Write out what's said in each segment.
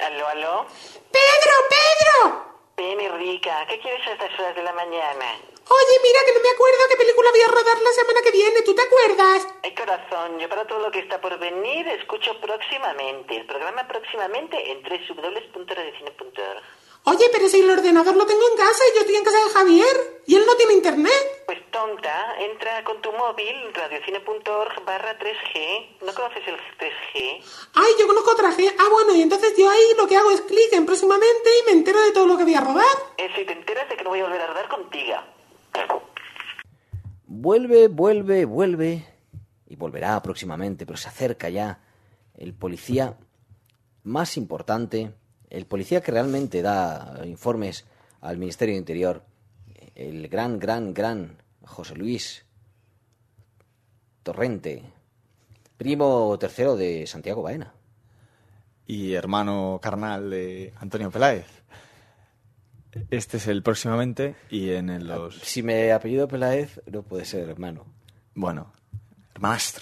¿Aló? ¡Pedro! Ven, rica, ¿qué quieres a estas horas de la mañana? Oye, mira, que no me acuerdo qué película voy a rodar la semana que viene. ¿Tú te acuerdas? Ay, corazón, yo para todo lo que está por venir escucho próximamente. El programa próximamente en www.radiocine.org. Oye, pero si el ordenador lo tengo en casa y yo estoy en casa de Javier y él no tiene internet. Pues tonta, entra con tu móvil, radiocine.org/3G. ¿No conoces el 3G? Ay, yo conozco otra G. Ah, bueno, y entonces yo ahí lo que hago es clic en próximamente y me entero de todo lo que voy a rodar. Eso, y te enteras de que no voy a volver a rodar contigo. Vuelve y volverá próximamente, pero se acerca ya el policía más importante, el policía que realmente da informes al Ministerio de Interior, el gran José Luis Torrente, primo tercero de Santiago Baena. Y hermano carnal de Antonio Peláez. Este es el próximamente y en los... Si me apellido Peláez, no puede ser hermano. Bueno, hermanastro.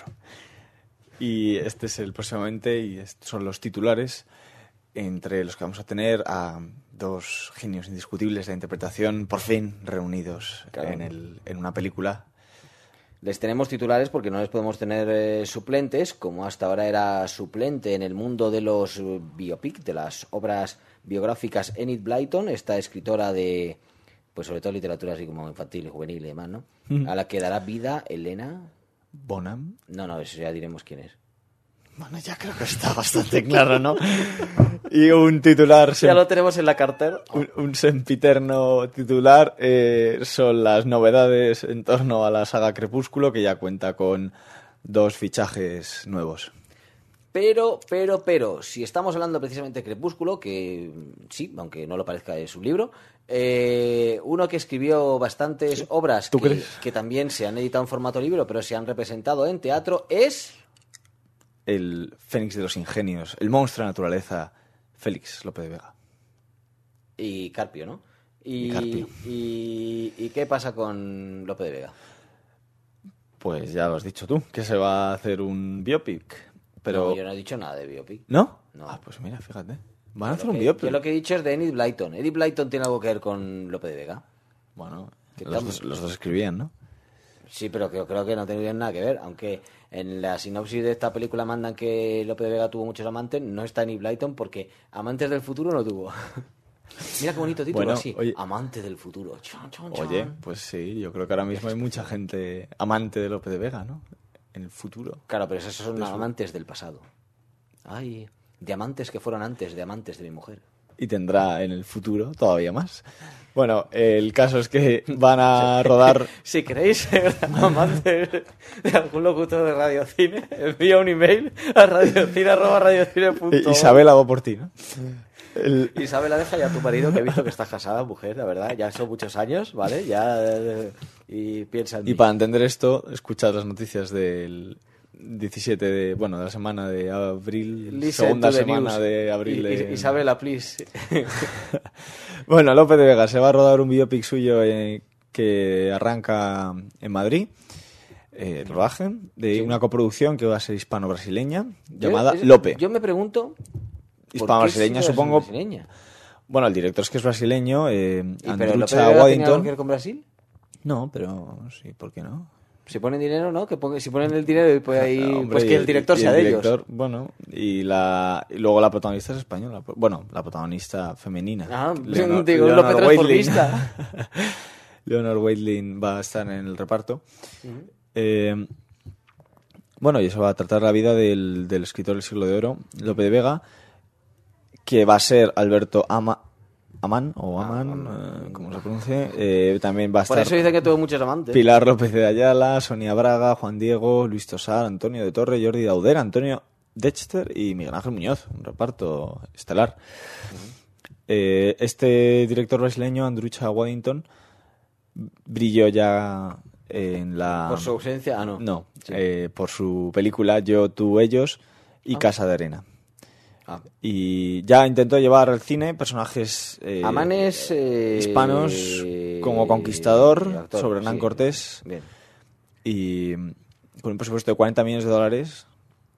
Y este es el próximamente y estos son los titulares entre los que vamos a tener a dos genios indiscutibles de la interpretación por fin reunidos Claro. en una película. Les tenemos titulares porque no les podemos tener suplentes, como hasta ahora era suplente en el mundo de los biopic, de las obras biográficas, Enid Blyton, esta escritora de, pues sobre todo literatura así como infantil y juvenil y demás, ¿no? A la que dará vida Elena... Bonham. No, eso ya diremos quién es. Bueno, ya creo que está bastante claro, ¿no? Y un titular... Ya lo tenemos en la cartera. Un sempiterno titular son las novedades en torno a la saga Crepúsculo, que ya cuenta con 2 fichajes nuevos. Pero, si estamos hablando precisamente de Crepúsculo, que sí, aunque no lo parezca, es un libro, uno que escribió bastantes obras que también se han editado en formato libro, pero se han representado en teatro, es... El Fénix de los Ingenios, el monstruo de la naturaleza, Félix López de Vega. Y Carpio, ¿no? Y Carpio. ¿Y qué pasa con Lope de Vega? Pues ya lo has dicho tú, que se va a hacer un biopic. Pero... No, yo no he dicho nada de biopic. ¿No? No. Ah, pues mira, fíjate. Van a hacer un biopic. Yo lo que he dicho es de Enid Blyton. ¿Enid Blyton tiene algo que ver con Lope de Vega? Bueno, los dos escribían, ¿no? Sí, pero creo que no tendrían nada que ver. Aunque en la sinopsis de esta película mandan que Lope de Vega tuvo muchos amantes, no está Enid Blyton porque amantes del futuro no tuvo. Mira qué bonito título, Bueno, así. oye, Amante del futuro. Chan, chan, chan. Oye, pues sí, yo creo que ahora mismo hay mucha gente amante de López de Vega, ¿no? En el futuro. Claro, pero esos son amantes del pasado. Ay, diamantes que fueron antes de amantes de mi mujer. Y tendrá en el futuro todavía más. Bueno, el caso es que van a rodar... Si queréis ser amantes de algún locutor de radiocine, envía un email a radiocine@radiocine.org. Isabela va por ti, ¿no? Isabela, deja ya a tu marido, que he visto que estás casada, mujer, la verdad, ya son muchos años, ¿vale? Ya, y piensa en mí. Y para entender esto, escuchad las noticias del 17 de la semana de abril, Listen segunda to the semana news. de abril. Isabela, please. Bueno, López de Vega se va a rodar un biopic suyo que arranca en Madrid, el rodaje, de una coproducción que va a ser hispano-brasileña, llamada Lope. Yo me pregunto... Hispano-brasileña, supongo. Brasileña? Bueno, el director es que es brasileño, ¿Pero López de Andrucha Vega tenía algo que Waddington. ver con Brasil? No, pero sí, ¿por qué no? Si ponen dinero, ¿no? Si ponen el dinero y pues ahí... Hombre, pues que el director sea de ellos. Bueno, y luego la protagonista es española. Bueno, la protagonista femenina. Ah, Leonor López Waidlin. transformista. Leonor Waidlin va a estar en el reparto. Bueno, y eso va a tratar la vida del escritor del Siglo de Oro, Lope de Vega, que va a ser Alberto Amán, como se pronuncie. También va a estar Por eso dicen que tuvo muchos amantes. Pilar López de Ayala, Sonia Braga, Juan Diego, Luis Tosar, Antonio de Torre, Jordi Dauder, Antonio Dexter y Miguel Ángel Muñoz. Un reparto estelar. Este director brasileño, Andrucha Waddington, brilló ya en la... ¿Por su ausencia? Ah, no. No, Sí. por su película Yo, tú, ellos y Casa de Arena. Y ya intentó llevar al cine personajes Amanes hispanos como Conquistador, actor, sobre Hernán sí. Cortés, Bien. y con un presupuesto de $40 millones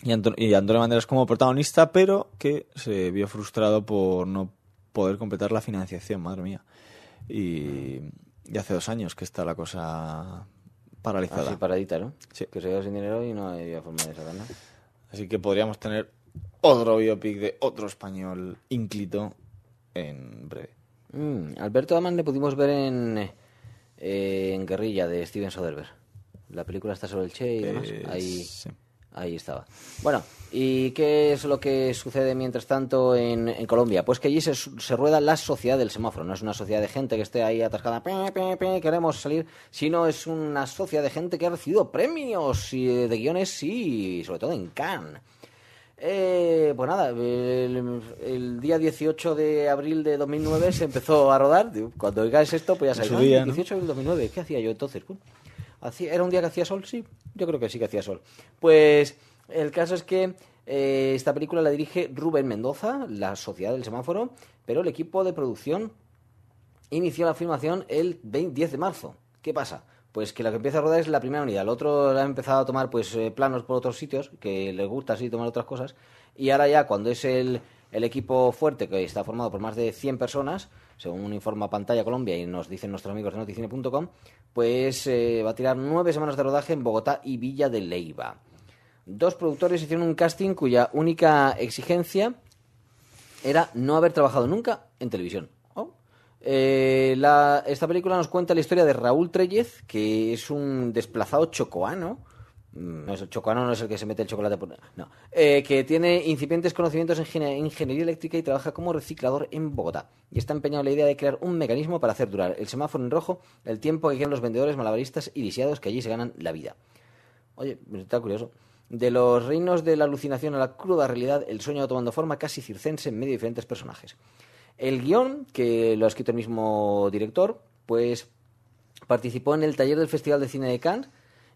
y Antonio Banderas como protagonista, pero que se vio frustrado por no poder completar la financiación, madre mía. Y hace 2 años que está la cosa paralizada. Así paradita, ¿no? Sí. Que se quedó sin dinero y no había forma de sacar nada. Así que podríamos tener otro biopic de otro español ínclito en breve. Alberto Daman le pudimos ver en Guerrilla de Steven Soderbergh. La película está sobre el Che y demás. Sí. Ahí estaba. Bueno, ¿y qué es lo que sucede mientras tanto en Colombia? Pues que allí se rueda la sociedad del semáforo. No es una sociedad de gente que esté ahí atascada, queremos salir, sino es una sociedad de gente que ha recibido premios de guiones y sobre todo en Cannes. Pues nada, el día 18 de abril de 2009 se empezó a rodar. Cuando oigáis esto, pues ya sabéis. Día, 18 de abril de 2009, ¿qué hacía yo entonces? ¿Era un día que hacía sol? Sí, yo creo que sí que hacía sol. Pues el caso es que esta película la dirige Rubén Mendoza, La Sociedad del Semáforo, pero el equipo de producción inició la filmación el 10 de marzo. ¿Qué pasa? Pues que lo que empieza a rodar es la primera unidad. El otro ha empezado a tomar pues planos por otros sitios, que les gusta así tomar otras cosas. Y ahora ya, cuando es el equipo fuerte, que está formado por más de 100 personas, según informa Pantalla Colombia y nos dicen nuestros amigos de noticine.com, pues va a tirar 9 semanas de rodaje en Bogotá y Villa de Leyva. 2 productores hicieron un casting cuya única exigencia era no haber trabajado nunca en televisión. Esta película nos cuenta la historia de Raúl Trellez, que es un desplazado chocoano. No es el chocoano, no es el que se mete el chocolate por... No. Que tiene incipientes conocimientos en ingeniería eléctrica y trabaja como reciclador en Bogotá. Y está empeñado en la idea de crear un mecanismo para hacer durar el semáforo en rojo el tiempo que quieren los vendedores malabaristas y lisiados que allí se ganan la vida. Oye, está curioso. De los reinos de la alucinación a la cruda realidad, el sueño va tomando forma casi circense en medio de diferentes personajes. El guión, que lo ha escrito el mismo director, pues participó en el taller del Festival de Cine de Cannes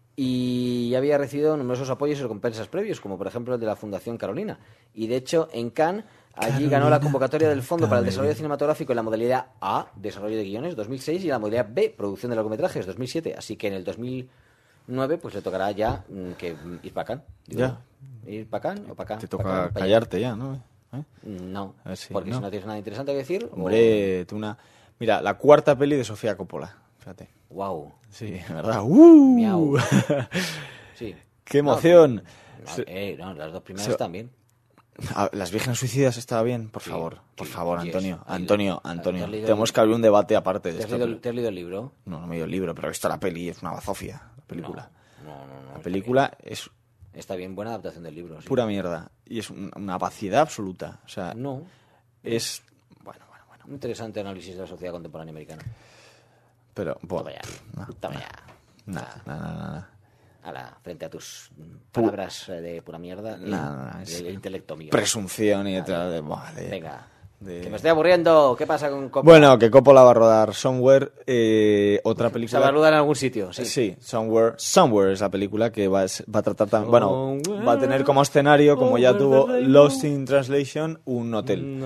y había recibido numerosos apoyos y recompensas previos, como por ejemplo el de la Fundación Carolina. Y de hecho, en Cannes, allí ganó la convocatoria del Fondo para el Desarrollo Cinematográfico en la modalidad A, Desarrollo de Guiones, 2006, y la modalidad B, Producción de Largometrajes, 2007. Así que en el 2009 pues le tocará ya que ir para Cannes. Ya. ¿Ir para Cannes o para Cannes? Te toca callarte ya, ¿no? No, Sí, porque ¿no? si no tienes nada interesante que decir... Hombre, Mira, la 4ª peli de Sofía Coppola. Fíjate. Wow. Sí, ¿verdad? Miau. Sí. ¡Qué emoción! No, las 2 primeras también. Las Vírgenes Suicidas estaba bien, por favor, yes. Antonio. ¿Te has leído Tenemos que abrir un debate aparte de ¿Te esto. has leído el libro? No me he leído el libro, pero he visto la peli, es una bazofia, la película. No. La película es Está bien, buena adaptación del libro. Sí. pura mierda y es una vaciedad absoluta. O sea, No. es... Bueno. Un interesante análisis de la sociedad contemporánea americana. Pero, Toma ya. Toma ya. Nada. Frente a tus palabras de pura mierda. El intelecto mío. Presunción y tal. Venga. Que me estoy aburriendo. ¿Qué pasa con Coppola? Bueno, que Coppola va a rodar Somewhere, otra película... Se va a rodar en algún sitio, sí. Sí, Somewhere es la película que va a tratar también... Bueno, va a tener como escenario, como ya tuvo Lost in Translation, un hotel.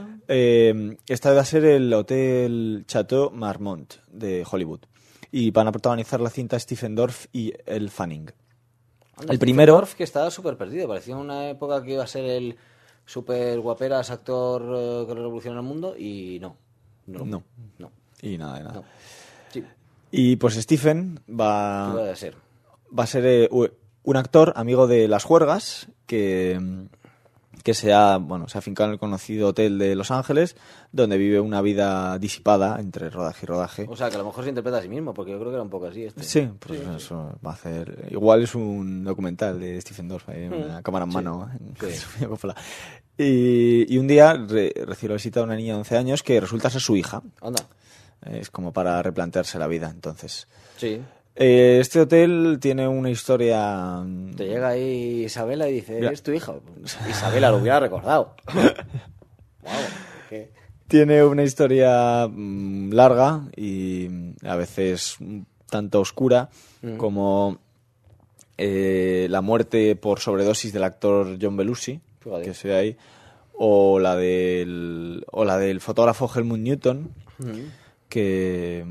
Esta va a ser el Hotel Chateau Marmont de Hollywood. Y van a protagonizar la cinta Stephen Dorff y Elle Fanning. El primero... Dorff, que estaba súper perdido. Parecía una época que iba a ser el... súper guaperas, actor que revoluciona el mundo, y no. Y nada. No. Sí. Y pues Stephen va a ser un actor amigo de las juergas que se ha afincado en el conocido hotel de Los Ángeles, donde vive una vida disipada entre rodaje y rodaje. O sea, que a lo mejor se interpreta a sí mismo, porque yo creo que era un poco así. Sí, pues eso va a hacer... Igual es un documental de Stephen Dorff, una cámara en mano. Sí. Y un día recibe la visita de una niña de 11 años que resulta ser su hija. Anda. Es como para replantearse la vida, entonces. Sí. Este hotel tiene una historia... Te llega ahí Isabela y dice, ¿es tu hija? Isabela lo hubiera recordado. Wow, ¿qué? Tiene una historia larga y a veces tanto oscura como la muerte por sobredosis del actor John Belushi, que se ve ahí, o la del fotógrafo Helmut Newton, que...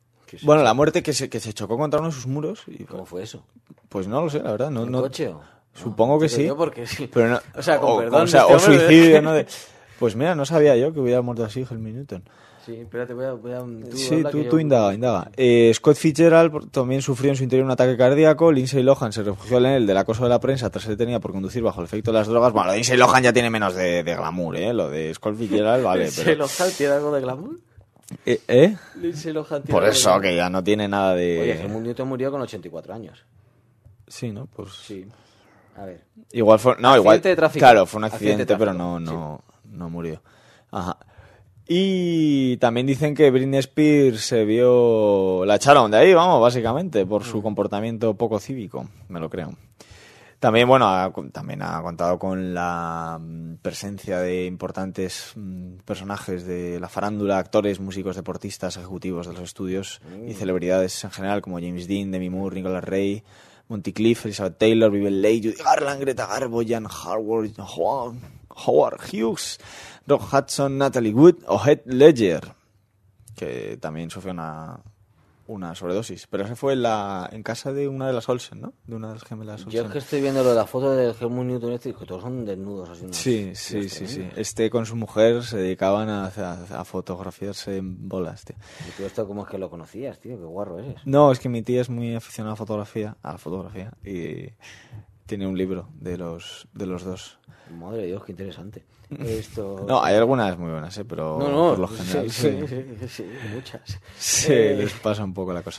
Bueno, la muerte que se chocó contra uno de sus muros. Y, ¿cómo fue eso? Pues no lo sé, la verdad. ¿En coche o...? Supongo que Digo sí. yo porque sí. Pero no, O sea, con perdón o sea, de o este hombre, suicidio, ¿no? Pues mira, no sabía yo que hubiera muerto así Helmut Newton. Sí, espérate, voy a Sí, habla que tú yo- indaga. Scott Fitzgerald también sufrió en su interior un ataque cardíaco. Lindsay Lohan se refugió en él del acoso de la prensa tras ser detenida por conducir bajo el efecto de las drogas. Bueno, lo de Lindsay Lohan ya tiene menos de glamour, ¿eh? Lo de Scott Fitzgerald, vale, ¿Lindsay pero... Lohan tiene algo de glamour? ¿Eh? Lindsay Lohan tiene Por algo de eso, glamour. que ya no tiene nada de... Oye, Helmut Newton murió con 84 años. Sí, ¿no? Pues... Sí. A ver. Igual fue... No, Accidente igual... de tráfico. Claro, fue un Accidente accidente, de pero tráfico, no murió. Ajá. Y también dicen que Britney Spears se vio... La echaron de ahí, vamos, básicamente, por su comportamiento poco cívico, me lo creo. También, bueno, también ha contado con la presencia de importantes personajes de la farándula, actores, músicos, deportistas, ejecutivos de los estudios y celebridades en general, como James Dean, Demi Moore, Nicolas Ray, Monty Clift, Elizabeth Taylor, Vivien Leigh, Judy Garland, Greta Garbo, Jan Howard Hughes, Rock Hudson, Natalie Wood o Heath Ledger, que también sufrió una sobredosis. Pero ese fue en casa de una de las Olsen, ¿no? De una de las gemelas Olsen. Yo es que estoy viendo lo de la foto de Helmut Newton y que todos son desnudos así. unos Sí. tíos Con su mujer se dedicaban a fotografiarse en bolas, tío. tremendos. Y tú esto cómo es que lo conocías, tío, qué guarro eres. No, es que mi tía es muy aficionada a la fotografía, y tiene un libro de los dos. Madre de Dios, qué interesante. Esto... No, hay algunas muy buenas, pero No, por lo general sí, muchas. se les pasa un poco la cosa.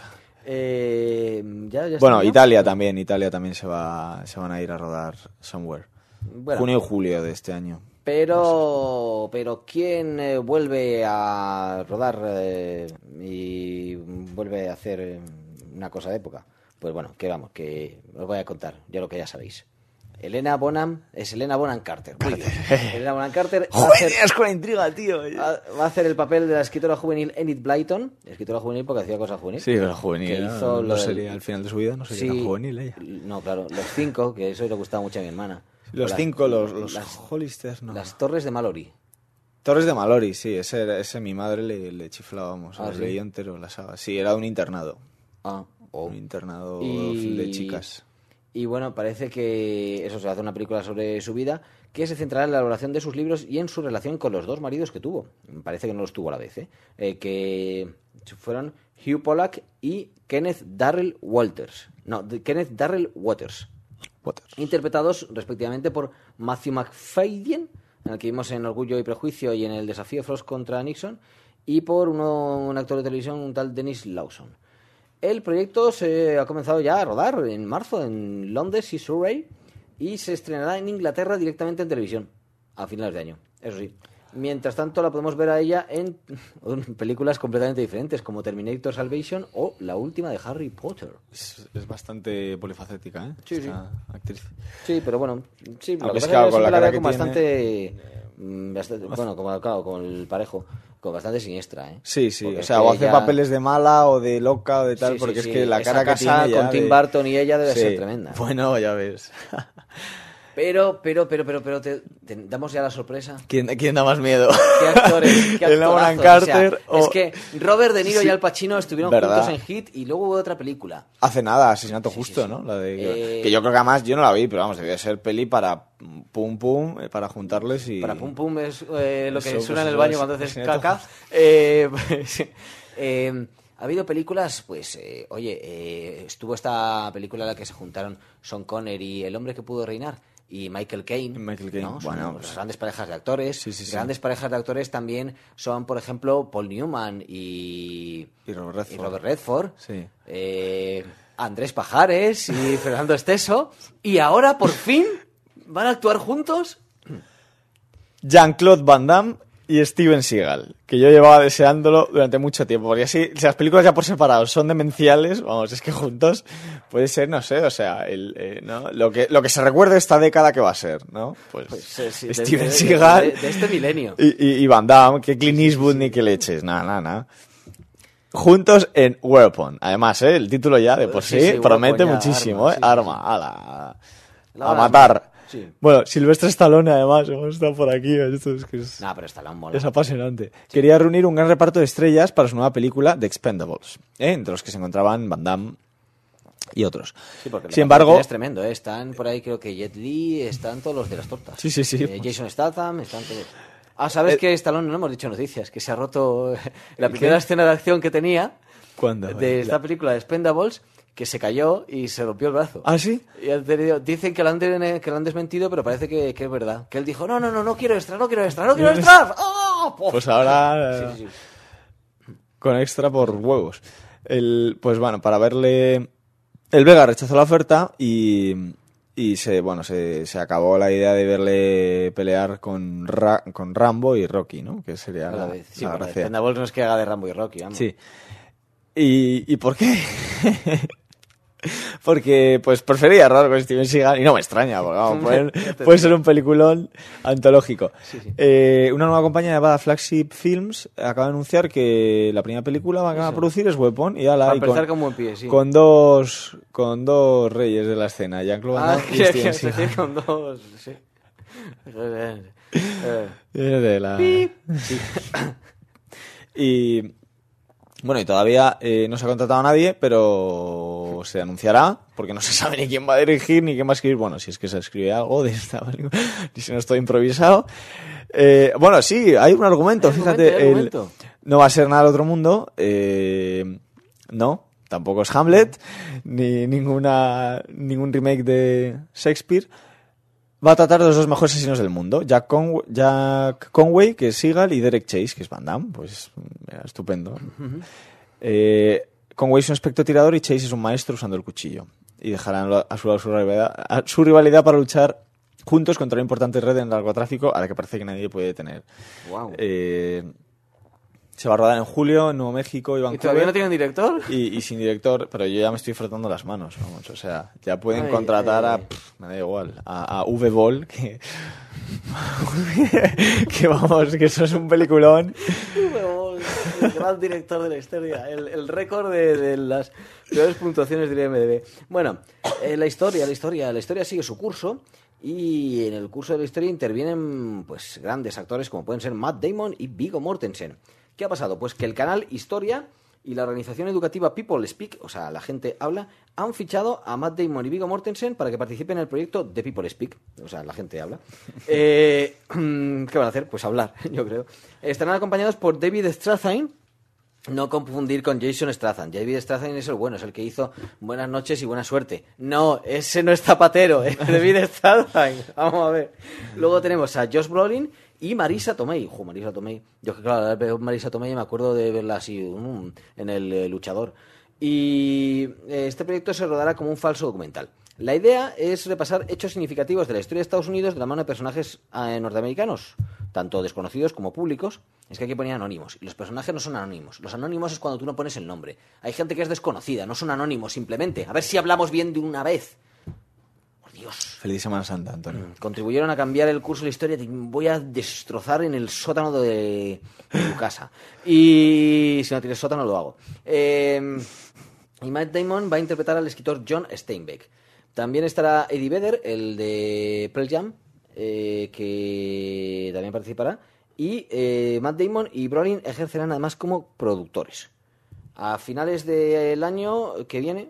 Ya Bueno, está, ¿no? Italia también se van a ir a rodar Somewhere. Bueno, Junio y julio de este año. pero ¿quién vuelve a rodar y vuelve a hacer una cosa de época? Pues bueno, que os voy a contar, yo lo que ya sabéis. Helena Bonham Carter. Muy bien. Helena Bonham Carter va a hacer- Joder, con la intriga, tío. va a hacer el papel de la escritora juvenil Enid Blyton. Escritora juvenil porque hacía cosas juveniles. Sí, pero juvenil. Que ¿no? hizo No lo del- sería al final de su vida, no sería tan juvenil ella. No, claro. Los 5, que eso le gustaba mucho a mi hermana. Los Las- 5, los las- Hollisters, no. Las Torres de Mallory. Torres de Mallory, sí, ese mi madre le chiflábamos, Ah, los ¿sí? leía entero la saga. Sí, era un internado. Ah, oh. Un internado Y- de chicas. Y bueno, parece que eso se hace una película sobre su vida que se centrará en la elaboración de sus libros y en su relación con los dos maridos que tuvo. Parece que no los tuvo a la vez, que fueron Hugh Pollack y Kenneth Darrell Waters. Kenneth Darrell Waters. Waters. Interpretados respectivamente por Matthew McFadyen, en el que vimos en Orgullo y Prejuicio y en El desafío de Frost contra Nixon, y por un actor de televisión, un tal Dennis Lawson. El proyecto se ha comenzado ya a rodar en marzo en Londres y Surrey y se estrenará en Inglaterra directamente en televisión a finales de año, eso sí. Mientras tanto la podemos ver a ella en películas completamente diferentes como Terminator Salvation o la última de Harry Potter. Es bastante polifacética, ¿eh? Sí, Esta actriz. Sí, pero bueno, sí, lo Aunque que es pasa que, claro, es que con la siempre la cara veo que como tiene- bastante, bueno, como claro, con el parejo, como bastante siniestra, ¿eh? Sí, Porque o es sea, que o hace ella- papeles de mala o de loca o de tal, Sí, porque sí, es que la esa cara que casa tiene ya con Tim de- Burton y ella debe Sí. ser tremenda. Bueno, ya ves. Pero, te damos ya la sorpresa. ¿Quién da más miedo? ¿Qué actores? ¿Qué Helena Bonham actorazos? O sea, Carter o- Es que Robert De Niro Sí. y Al Pacino estuvieron ¿Verdad? juntos en Hit y luego hubo otra película. Hace nada, Asesinato Sí, Justo, sí, sí. ¿no? La de, Eh, que yo creo que además yo no la vi, pero vamos, debía ser peli para pum pum, para juntarles y... Para Pum Pum es lo que Eso, suena pues en el eso baño es cuando haces Asesinato caca. Ha habido películas, pues, estuvo esta película en la que se juntaron Sean Connery, El hombre que pudo reinar, y Michael Caine. Michael Caine, ¿no? Son bueno, pues- grandes parejas de actores. Sí, sí, sí. Grandes parejas de actores también son, por ejemplo, Paul Newman Y Robert Redford. y Robert Redford. Sí. Andrés Pajares y Fernando Esteso. Y ahora, por fin, van a actuar juntos. Jean-Claude Van Damme y Steven Seagal, que yo llevaba deseándolo durante mucho tiempo, porque así, si las películas ya por separado son demenciales, vamos, es que juntos puede ser, no sé, o sea, ¿no? lo que se recuerde esta década que va a ser, ¿no? Pues, Sí, Steven Seagal de este milenio. y Van Damme, que Clint Eastwood ni que leches, nada. Juntos en Weapon. Además, el título ya de por sí, Sí, sí, promete Weapon ya, muchísimo, arma, sí, arma, ala, La a bala matar. sí. Bueno, Sylvester Stallone además, está por aquí, esto es que es... No, pero está la mola. Es apasionante. Quería reunir un gran reparto de estrellas para su nueva película The Expendables, entre los que se encontraban Van Damme, y otros. Sí, porque Sin embargo, es tremendo, ¿eh? Están por ahí, creo que Jet Li, están todos los de las tortas. Sí. Jason Statham, están todos. ¿Sabes que Stallone, no hemos dicho noticias? Que se ha roto la primera escena de acción que tenía ¿cuándo? de esta película de Expendables, que se cayó y se rompió el brazo. ¿Ah, sí? Y dicen que lo han desmentido, pero parece que es verdad. Que él dijo, no quiero extra. ¡Oh! Pues ahora Sí. con extra por huevos. Pues bueno, para verle... El Vega rechazó la oferta y se acabó la idea de verle pelear con Rambo y Rocky, ¿no? Que sería la gracia. Expendables no es que haga de Rambo y Rocky, vamos. Sí. ¿Y por qué? Porque pues prefería rodar con Steven Seagal y no me extraña, porque vamos, puede ser un peliculón antológico. Sí. Una nueva compañía llamada Flagship Films acaba de anunciar que la primera película que van a producir es Weapon y para empezar con buen pie, sí. Con dos reyes de la escena, Jean-Claude Van Damme y Steven Sí, Seagal. con dos, sí. De la... Sí. Y bueno, y todavía no se ha contratado a nadie, pero se anunciará, porque no se sabe ni quién va a dirigir ni quién va a escribir. Bueno, si es que se escribe algo de esta película, ni si no estoy improvisado. Bueno, sí, hay un argumento, fíjate. No va a ser nada del otro mundo. No, tampoco es Hamlet, ni ningún remake de Shakespeare. Va a tratar de los dos mejores asesinos del mundo, Jack Conway, que es Seagal, y Derek Chase, que es Van Damme. Pues mira, estupendo. Conway es un experto tirador y Chase es un maestro usando el cuchillo. Y dejarán a su rivalidad para luchar juntos contra una importante red de narcotráfico a la que parece que nadie puede detener. Wow. Se va a rodar en julio en Nuevo México y Vancouver. ¿Y todavía no tienen director? Y sin director, pero yo ya me estoy frotando las manos, vamos, o sea, ya pueden contratar me da igual, a V-Ball, que vamos, que eso es un peliculón. El gran director de la historia, el récord de las peores puntuaciones de IMDb. Bueno, la historia sigue su curso. Y en el curso de la historia intervienen pues grandes actores como pueden ser Matt Damon y Viggo Mortensen. ¿Qué ha pasado? Pues que el canal Historia y la organización educativa People Speak, o sea, la gente habla, han fichado a Matt Damon y Viggo Mortensen para que participen en el proyecto de People Speak, o sea, la gente habla. ¿Qué van a hacer? Pues hablar, yo creo. Estarán acompañados por David Strathairn. No confundir con Jason Statham. David Strathairn es el bueno, es el que hizo Buenas noches y buena suerte. No, ese no es Zapatero, es David Strathairn. Vamos a ver. Luego tenemos a Josh Brolin y Marisa Tomei. Marisa Tomei. Yo que claro, veo Marisa Tomei me acuerdo de verla así en El Luchador. Y este proyecto se rodará como un falso documental. La idea es repasar hechos significativos de la historia de Estados Unidos de la mano de personajes norteamericanos, tanto desconocidos como públicos. Es que aquí ponía anónimos, y los personajes no son anónimos. Los anónimos es cuando tú no pones el nombre. Hay gente que es desconocida, no son anónimos simplemente. A ver si hablamos bien de una vez. Por Dios. Feliz Semana Santa, Antonio. Contribuyeron a cambiar el curso de la historia. Te voy a destrozar en el sótano de tu casa. Y si no tienes sótano, lo hago. Y Matt Damon va a interpretar al escritor John Steinbeck. También estará Eddie Vedder, el de Pearl Jam, que también participará. Y Matt Damon y Brolin ejercerán además como productores. A finales del año que viene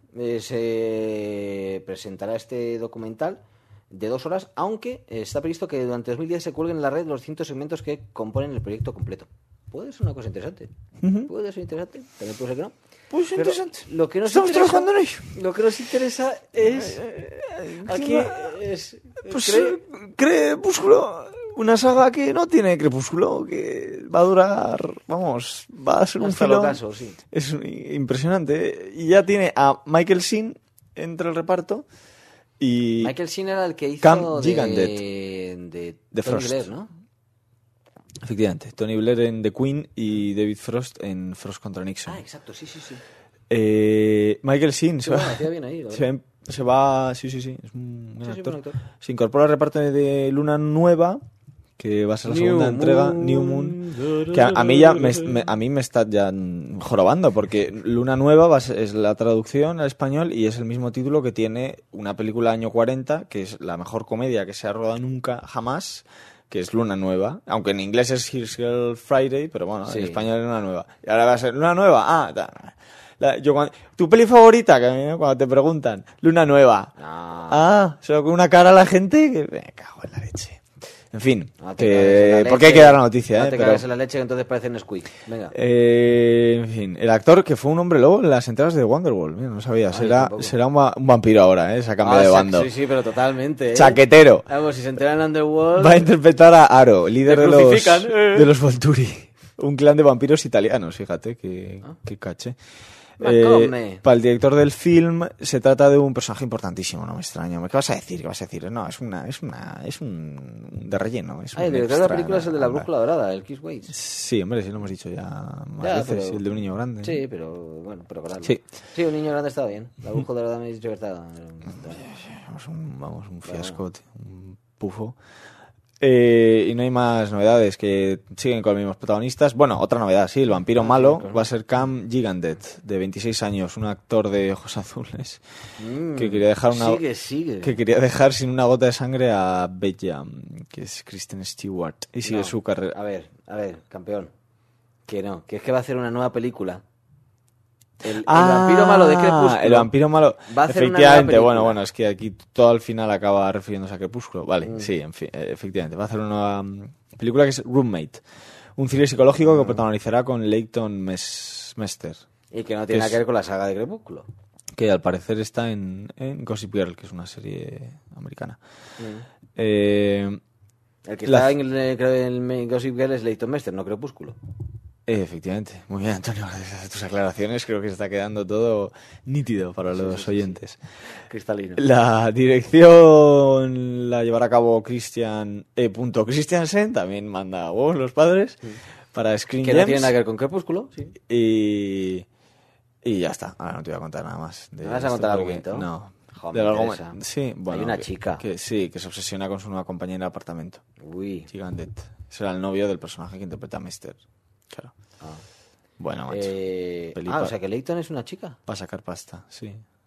se presentará este documental de 2 horas, aunque está previsto que durante 2010 se cuelguen en la red los 100 segmentos que componen el proyecto completo. Puede ser una cosa interesante. Puede ser interesante, también puede ser que no. Pues interesante. Lo que nos Estamos interesa, trabajando en ello. Lo que nos interesa es aquí es Crepúsculo, una saga que no tiene Crepúsculo, que va a durar, vamos, va a ser un hasta el filón. ocaso, sí. Es impresionante. Y ya tiene a Michael Sheen entre el reparto y Michael Sheen era el que hizo Cam Gigandet de de Tony Frost. Blair, ¿no? efectivamente Tony Blair en The Queen y David Frost en Frost contra Nixon. Ah, exacto, sí. Michael Sheen Sí, bueno, hacía bien ahí, la verdad. se va, sí, es un gran actor. buen actor. Se incorpora al reparto de Luna Nueva, que va a ser la segunda entrega, New Moon, que a mí ya a mí me está ya jorobando, porque Luna Nueva es la traducción al español y es el mismo título que tiene una película año 40, que es la mejor comedia que se ha rodado nunca, jamás, que es Luna Nueva, aunque en inglés es Here's Girl Friday, pero bueno, Sí. en español es Luna Nueva. Y ahora va a ser Luna Nueva, ¿Tu peli favorita? Que, cuando te preguntan. Luna Nueva. Solo con una cara a la gente que me cago en la leche. En fin, porque hay que dar la noticia. No te cagues en la leche que entonces parece un squeak. Venga. En fin, el actor que fue un hombre lobo en las entradas de Wonderwall. Mira, no sabía. Será un vampiro ahora, se ha cambiado de bando. Sí, pero totalmente. Chaquetero. Vamos, si se entera en Underworld... Va a interpretar a Aro, líder de los Volturi. Un clan de vampiros italianos, fíjate, qué caché. Para el director del film se trata de un personaje importantísimo, no me extraño. ¿Qué vas a decir? No, es un de relleno. El director de la película es el de la brújula dorada, el Keith Weiss. Sí, hombre, sí lo hemos dicho ya más veces, el de un niño grande. Sí, pero bueno, pero con algo. Sí, un niño grande está bien. La brújula dorada me ha dicho que está... Vamos, un fiasco, tío, un pufo. Y no hay más novedades, que siguen con los mismos protagonistas. Bueno, otra novedad, sí, el vampiro malo va a ser Cam Gigandet, de 26 años, un actor de ojos azules que quería dejar que quería dejar sin una gota de sangre a Bella, que es Kristen Stewart, y sigue su carrera. A ver, campeón, que es que va a hacer una nueva película. El vampiro malo de Crepúsculo. El vampiro malo. Va a hacer efectivamente, bueno, es que aquí todo al final acaba refiriéndose a Crepúsculo. Vale, sí, en fin, efectivamente. Va a hacer una película que es Roommate, un thriller psicológico que protagonizará con Leighton Meester. Y que no tiene nada que ver con la saga de Crepúsculo. Que al parecer está en Gossip Girl, que es una serie americana. El que está en Gossip Girl es Leighton Meester, no Crepúsculo. Efectivamente. Muy bien, Antonio, gracias a tus aclaraciones. Creo que se está quedando todo nítido para los oyentes. Cristalino. La dirección la llevará a cabo Christiansen, también manda huevos los padres, para Screen Que Gems. no tiene nada que ver con Crepúsculo. Sí. Y ya está. Ahora no te voy a contar nada más. ¿Me vas a contar el argumento? No. Joder, sí, bueno, hay una chica. Que se obsesiona con su nueva compañera de apartamento. Uy. Gigandet. Será el novio del personaje que interpreta a Mester. Claro. Bueno, macho. O sea que Leighton es una chica. Para sacar pasta, sí.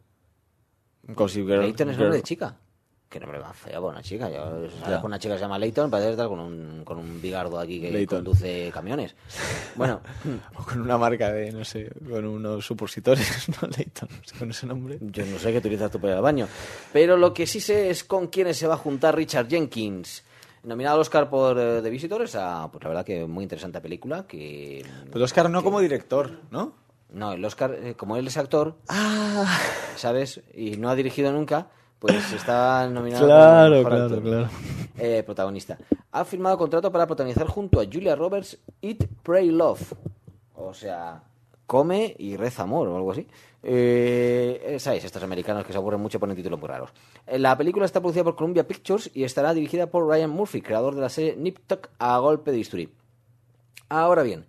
Gossip Girl. Leighton es nombre de chica. Qué nombre más feo para una chica. Una chica que se llama Leighton, parece estar con un bigardo aquí que Leighton conduce camiones. Bueno. O con una marca de, no sé, con unos supositores, ¿no? Leighton, con ese nombre. Yo no sé qué utilizas tú para ir al baño. Pero lo que sí sé es con quiénes se va a juntar Richard Jenkins. Nominado al Oscar por The Visitors, pues la verdad que muy interesante película. Pero el Oscar no como director, ¿no? No, el Oscar, como él es actor, ¿sabes? Y no ha dirigido nunca, pues está nominado como mejor actor. Protagonista. Ha firmado contrato para protagonizar junto a Julia Roberts Eat, Pray, Love. O sea, come y reza amor o algo así. ¿Sabéis? Estos americanos que se aburren mucho ponen títulos muy raros. La película está producida por Columbia Pictures y estará dirigida por Ryan Murphy, creador de la serie Nip Tuck a golpe de bisturí. Ahora bien,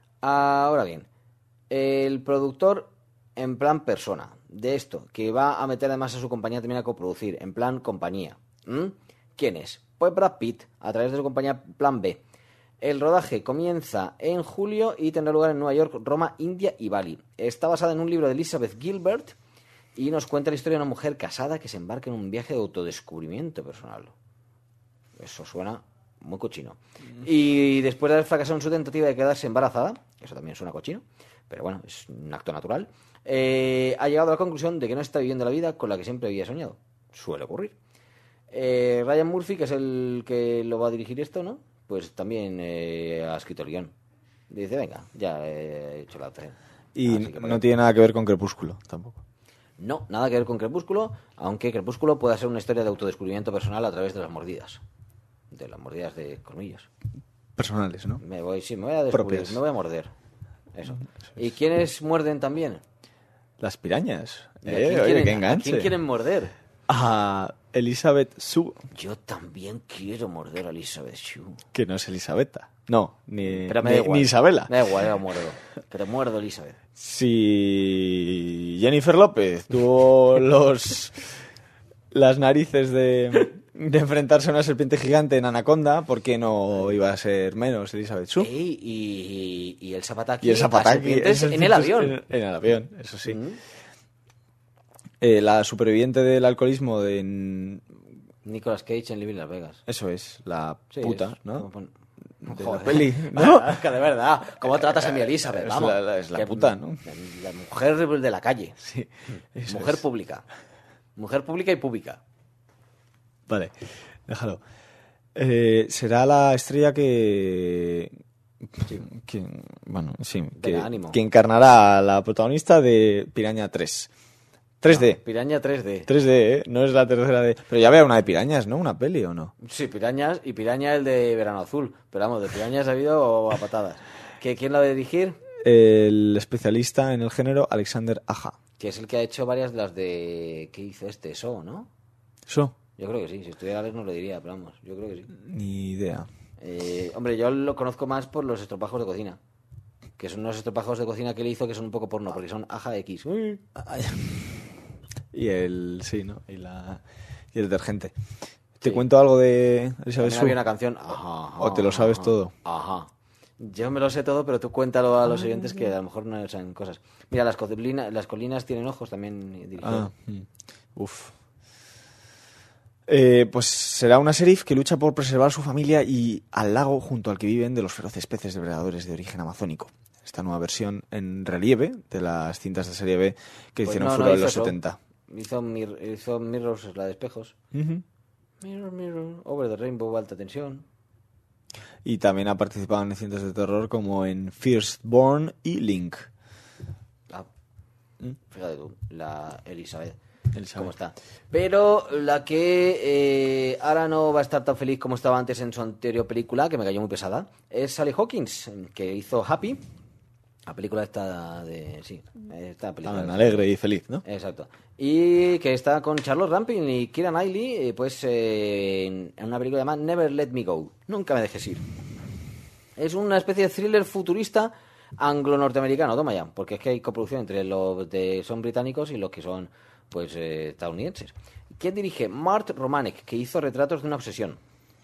el productor en plan persona de esto, que va a meter además a su compañía también a coproducir, en plan compañía. ¿Quién es? Pues Brad Pitt, a través de su compañía Plan B. El rodaje comienza en julio y tendrá lugar en Nueva York, Roma, India y Bali. Está basada en un libro de Elizabeth Gilbert y nos cuenta la historia de una mujer casada que se embarca en un viaje de autodescubrimiento personal. Eso suena muy cochino. Y después de haber fracasado en su tentativa de quedarse embarazada, eso también suena cochino, pero bueno, es un acto natural, ha llegado a la conclusión de que no está viviendo la vida con la que siempre había soñado. Suele ocurrir. Ryan Murphy, que es el que lo va a dirigir esto, ¿no? Pues también ha escrito el guión. Dice, venga, ya he hecho la opción. Y no tiene nada que ver con Crepúsculo, tampoco. No, nada que ver con Crepúsculo, aunque Crepúsculo pueda ser una historia de autodescubrimiento personal a través de las mordidas. De las mordidas de colmillos. Personales, ¿no? Me voy a descubrir, propias. Me voy a morder. Eso. ¿Y quiénes muerden también? Las pirañas. Qué enganche. ¿A quién quieren morder? A Elizabeth Shue. Yo también quiero morder a Elizabeth Shue. Que no es Elisabetta. No, ni igual. Isabela. Me da igual, yo muerdo. Pero muerdo a Elizabeth. Si Jennifer López tuvo las narices de enfrentarse a una serpiente gigante en Anaconda, ¿por qué no iba a ser menos Elizabeth Shue? Y el Zapataki. Y el Zapataki en el avión. En el avión, eso sí. La superviviente del alcoholismo de Nicolas Cage en Living Las Vegas. Eso es, la puta, ¿no? de Joder. la peli, ¿no? Que de verdad, ¿cómo tratas a mi Elizabeth? Es Vamos. es la Que- puta, ¿no? La mujer de la calle. Sí, eso Mujer es. pública. Mujer pública y pública. Vale, déjalo. Será la estrella bueno, sí, Venga, ánimo. que encarnará a la protagonista de Piraña 3. 3D. No, Piraña 3D. 3D, ¿eh? No es la tercera de... Pero ya había una de pirañas, ¿no? ¿Una peli o no? Sí, Pirañas y Piraña el de Verano Azul. Pero vamos, de Pirañas ha habido a patadas. ¿Quién la va a dirigir? El especialista en el género, Alexander Aja. Que es el que ha hecho varias de las de... ¿Qué hizo este? ¿So, no? ¿Eso? Yo creo que sí. Si estuviera Alex no lo diría, pero vamos, yo creo que sí. Ni idea. Hombre, yo lo conozco más por los estropajos de cocina. Que son unos estropajos de cocina que él hizo que son un poco porno, porque son Aja X. Y el... Sí, ¿no? Y el detergente. ¿Te Sí. cuento algo de Elizabeth También había Shue? una canción. Ajá, ¿O te lo sabes ajá, todo? Ajá. Yo me lo sé todo, pero tú cuéntalo a los oyentes que a lo mejor no saben cosas. Mira, las colinas tienen ojos también dirigido. Uf. Pues será una sheriff que lucha por preservar su familia y al lago junto al que viven de los feroces peces depredadores de origen amazónico. Esta nueva versión en relieve de las cintas de serie B que Pues hicieron no, furor no en hizo los eso. 70. Hizo Mirrors, la de espejos. Ujú. Mirror, mirror, over the rainbow, alta tensión. Y también ha participado en cintas de terror como en Firstborn y Link. Ah, fíjate tú, la Elizabeth. Elizabeth. ¿Cómo está? Pero la que ahora no va a estar tan feliz como estaba antes en su anterior película, que me cayó muy pesada, es Sally Hawkins, que hizo Happy. La película esta de... Sí, esta película. Tan alegre y feliz, ¿no? Exacto. Y que está con Charlotte Rampling y Keira Knightley, pues en una película llamada Never Let Me Go. Nunca me dejes ir. Es una especie de thriller futurista anglo-norteamericano, toma ya, porque es que hay coproducción entre los que son británicos y los que son pues estadounidenses. ¿Quién dirige? Mart Romanek, que hizo Retratos de una obsesión.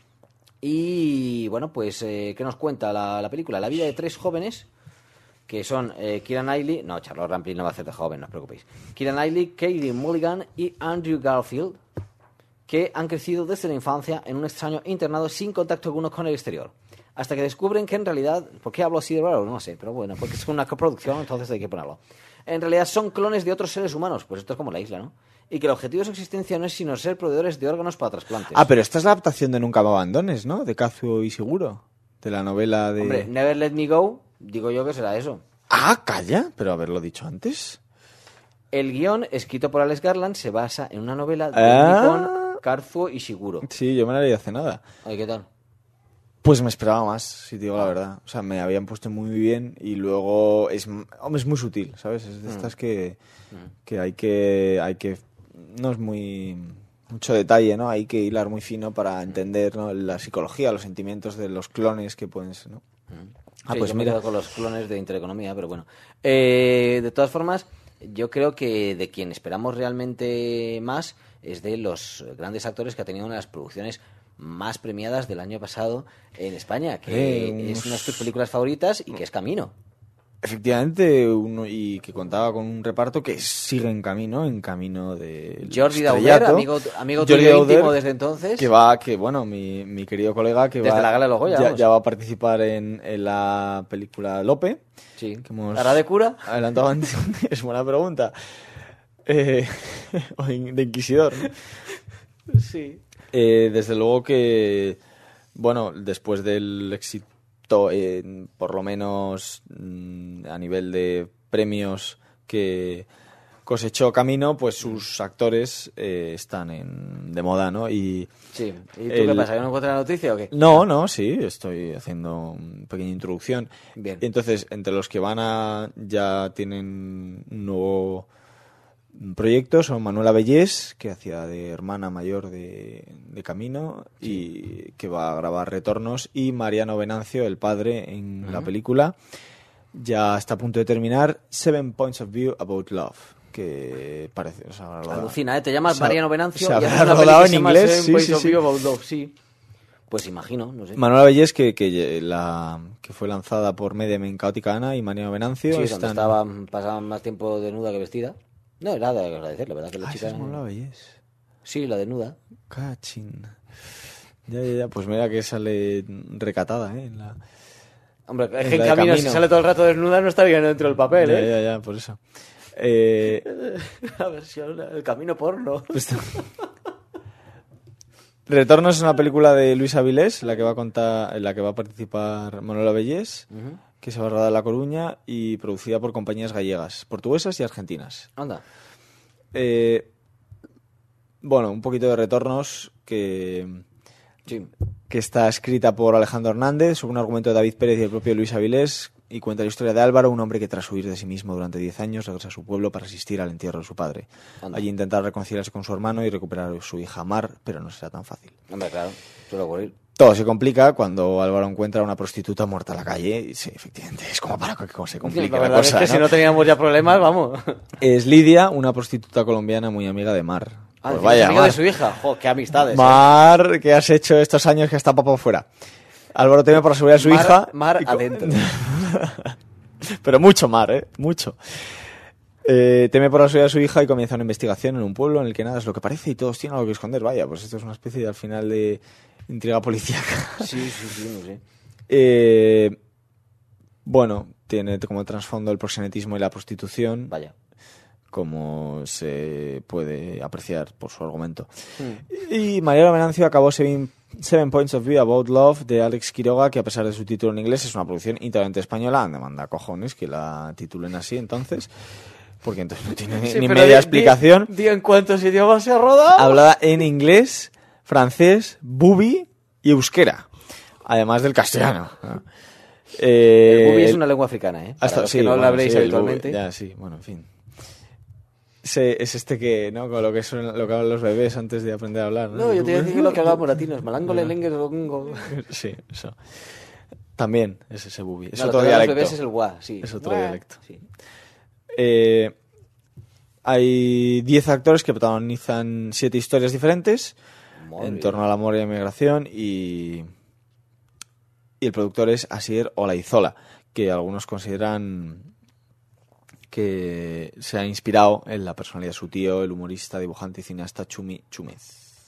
Y bueno, pues ¿qué nos cuenta la película? La vida de tres jóvenes que son Keira Knightley, no, Charlotte Rampling no va a ser de joven, no os preocupéis. Keira Knightley, Katie Mulligan y Andrew Garfield, que han crecido desde la infancia en un extraño internado sin contacto alguno con el exterior. Hasta que descubren que en realidad, ¿por qué hablo así de raro? No sé, pero bueno, porque es una coproducción, entonces hay que ponerlo. En realidad son clones de otros seres humanos, pues esto es como la isla, ¿no? Y que el objetivo de su existencia no es sino ser proveedores de órganos para trasplantes. Ah, pero esta es la adaptación de Nunca me abandones, ¿no? De Kazuo Ishiguro. De la novela de... Hombre, Never Let Me Go, digo yo que será eso. Ah, calla, pero haberlo dicho antes. El guión, escrito por Alex Garland, se basa en una novela de Nippon Kazuo Ishiguro. Sí, yo me la leí hace nada. Ay, ¿qué tal? Pues me esperaba más, si te digo la verdad. O sea, me habían puesto muy bien y luego es muy sutil, ¿sabes? Es de estas que hay que no es muy mucho detalle, ¿no? Hay que hilar muy fino para entender, ¿no? La psicología, los sentimientos de los clones que pueden ser, ¿no? Sí, Pues yo me mira. quedo con los clones de Intereconomía, pero bueno. De todas formas, yo creo que de quien esperamos realmente más es de los grandes actores que ha tenido una de las producciones más premiadas del año pasado en España, que es una de tus películas favoritas y que es Camino. Efectivamente, y que contaba con un reparto que sigue en camino de Jordi Dauder, estrellato. amigo Jordi tuyo Dauder, íntimo desde entonces. bueno, mi querido colega que Desde la Gala de los Goya, vamos. ya va a participar en la película Lope. Sí. Que hemos ¿Hará de cura? adelantado antes. Es buena pregunta. O de inquisidor, ¿no? Sí. Desde luego que, bueno, después del éxito, por lo menos a nivel de premios que cosechó Camino, pues sus actores están de moda, ¿no? Y Sí. ¿Y tú qué pasa? ¿Que no encuentras la noticia o qué? no, sí, estoy haciendo una pequeña introducción. Bien. Y entonces, entre los que ya tienen un nuevo proyecto son Manuela Bellés, que hacía de hermana mayor de Camino y que va a grabar Retornos, y Mariano Venancio, el padre, en la película. Ya está a punto de terminar 7 Points of View About Love, que parece... O sea, Alucina, ¿eh? Te llamas se ha- Mariano Venancio se y habrá haces una rodado peli que en se llama inglés, Seven sí, Points sí, of sí. View About Love, sí. Pues imagino, no sé. Manuela Bellés, que fue lanzada por Medium en Caótica Ana, y Mariano Venancio Sí, donde están... pasaban más tiempo desnuda que vestida. No, era de agradecer, la verdad que la Ah, chica... esa es Manuela Bellés. Sí, la desnuda. Cachín. Ya, pues mira que sale recatada, en la... Hombre, es En que en la de camino, Camino. si sale todo el rato desnuda, no está bien dentro del papel, ¿eh? Ya, por eso. La versión, el camino porno. Retornos es una película de Luis Avilés, en la que va a participar Manuela Bellés, que se va a rodar en La Coruña y producida por compañías gallegas, portuguesas y argentinas. Anda. Bueno, un poquito de Retornos Sí. que está escrita por Alejandro Hernández, sobre un argumento de David Pérez y el propio Luis Avilés, y cuenta la historia de Álvaro, un hombre que tras huir de sí mismo durante 10 años regresa a su pueblo para asistir al entierro de su padre. Anda. Allí intentar reconciliarse con su hermano y recuperar a su hija Mar, pero no será tan fácil. Hombre, claro, suele ocurrir. Todo se complica cuando Álvaro encuentra a una prostituta muerta en la calle. Y sí, efectivamente, es como para que se complique La la verdad cosa, es que ¿no? si no teníamos ya problemas, vamos. Es Lidia, una prostituta colombiana muy amiga de Mar. Ah, Pues es vaya, amigo de Mar. su hija. Jo, qué amistades. Mar, ¿qué has hecho estos años que está papá fuera? Álvaro teme por la seguridad de su hija. Mar y adentro. Pero mucho Mar, mucho. Teme por la seguridad de su hija y comienza una investigación en un pueblo en el que nada es lo que parece y todos tienen algo que esconder. Vaya, pues esto es una especie de al final de intriga policíaca. Sí, no sé. Bueno, tiene como trasfondo el proxenetismo y la prostitución, Vaya. como se puede apreciar por su argumento. Y Mariano Venancio acabó Seven Points of View About Love de Alex Quiroga, que a pesar de su título en inglés es una producción íntegramente española. Demanda cojones que la titulen así entonces, porque entonces no tiene Sí, ni pero media explicación. Di en cuántos idiomas se ha rodado. Hablada en inglés, francés, bubi y euskera, además del castellano. El bubi es una lengua africana, ¿eh? Para Hasta, los sí, que no bueno, la habléis sí, el habitualmente. bubi, ya, sí, bueno, en fin. Es este que, ¿no? Con lo que hablan los bebés antes de aprender a hablar, ¿no? No, yo te iba a decir lo que hablamos latinos. Malango, lelengue, longo. Sí, eso. También es ese bubi. Es No, otro lo que hablan los dialecto. bebés es el guá, sí. Es otro Guá. dialecto. Sí. Hay 10 actores que protagonizan 7 historias diferentes Madre en torno al amor y la migración y el productor es Asier Olaizola, que algunos consideran que se ha inspirado en la personalidad de su tío, el humorista, dibujante y cineasta Chumi Chúmez.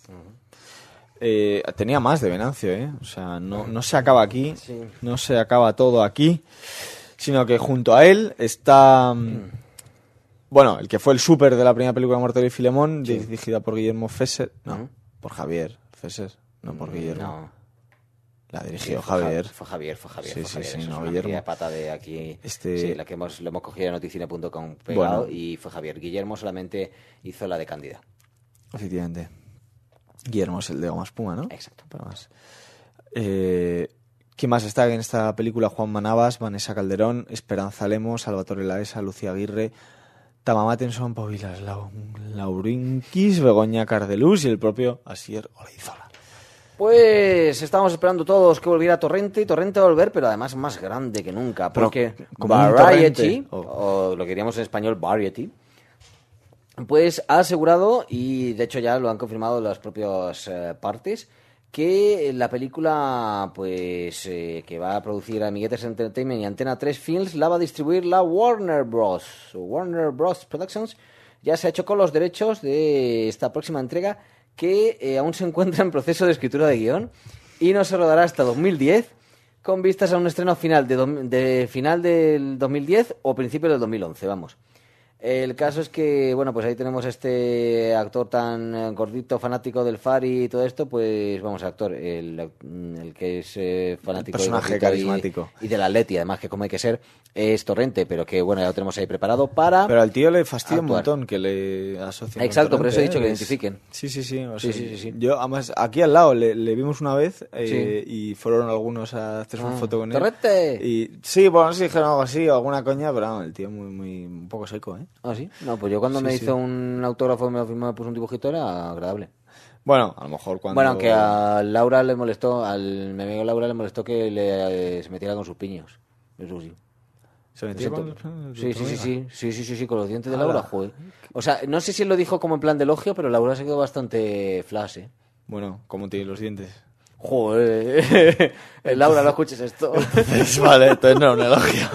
Tenía más de Venancio, ¿eh? O sea, no se acaba aquí, Sí. no se acaba todo aquí, sino que junto a él está... Bueno, el que fue el súper de la primera película Mortadelo y Filemón, dirigida por Guillermo Fesser. No, por Javier Fesser, no por Guillermo. No. La dirigió Sí, fue Javier. Fue Javier. Sí, Fue sí, Javier. sí, Eso no, es una Guillermo. metida de pata de aquí. Este- Sí, la que lo hemos cogido de noticine.com pegado Bueno. y fue Javier. Guillermo solamente hizo la de Cándida. Efectivamente. Guillermo es el de Goma Espuma, ¿no? Exacto. Para más. ¿Quién más está en esta película? Juan Manabas, Vanessa Calderón, Esperanza Lemos, Salvatore Laesa, Lucía Aguirre, Tamama Tenson, Pau Vilas, Laurinquis, Begoña Cardelús y el propio Asier Olaizola. Pues estábamos esperando todos que volviera Torrente, y Torrente va a volver, pero además más grande que nunca, Pero, porque ¿como un Variety, torrente? o lo que diríamos en español Variety, pues ha asegurado, y de hecho ya lo han confirmado las propias partes, que la película pues que va a producir Amiguetes Entertainment y Antena 3 Films la va a distribuir la Warner Bros. Warner Bros. Productions ya se ha hecho con los derechos de esta próxima entrega que aún se encuentra en proceso de escritura de guión y no se rodará hasta 2010 con vistas a un estreno final de final del 2010 o principios del 2011, vamos. El caso es que, bueno, pues ahí tenemos a este actor tan gordito, fanático del Fari y todo esto, pues vamos, actor, el que es fanático Personaje del gordito carismático. y del Atleti, además que como hay que ser, es Torrente, pero que bueno, ya lo tenemos ahí preparado para... Pero al tío le fastidia un actuar. montón que le asocien con Exacto, por eso he Torrente, dicho que le Es- identifiquen. Sí. O Sí, sea, sí. Yo, además, aquí al lado le vimos una vez Sí. y fueron algunos a hacerse una foto con él. ¡Torrente! Y sí, bueno, sí dijeron algo así o alguna coña, pero no, el tío un poco seco, ¿eh? ¿Ah, sí? No, pues yo cuando Sí, me sí. hizo un autógrafo y me lo firmó, me puso un dibujito, era agradable. Bueno, a lo mejor cuando... Bueno, aunque a Laura le molestó, mi amigo Laura le molestó que se metiera con sus piños. Eso sí. ¿Se metió Lo con siento. los- Sí, tu amiga? sí, con los dientes de Ala. Laura, joder. O sea, no sé si él lo dijo como en plan de elogio, pero Laura se quedó bastante flash, ¿eh? Bueno, ¿cómo tiene los dientes? Joder, Laura, no escuches esto. Vale, entonces no, un elogio.